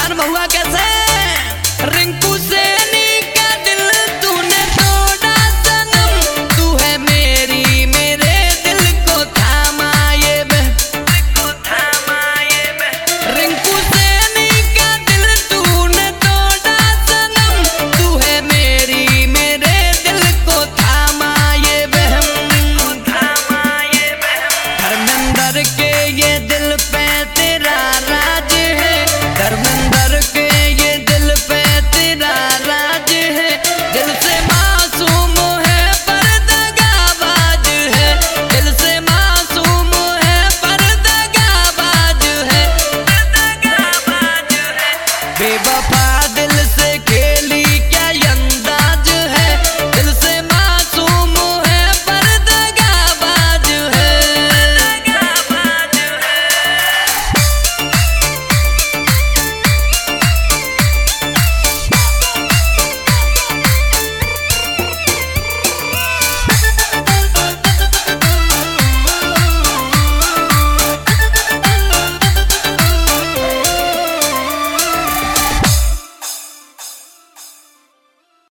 इमरान बहुआ कैसे रिंकू सैनी का दिल तूने तोड़ा सनम, तू है मेरी मेरे दिल को थामा ये रिंकू सैनी का दिल तूने तोड़ा सनम, तू है मेरी मेरे दिल को थामा ये बहम। धर्मेंद्र के ये दिल पे तेरा राज है, धर्मेंद्र के ये दिल पे तेरा राज है, दिल से मासूम है पर दगाबाज है, दिल से मासूम है पर दगाबाज है, बेवफा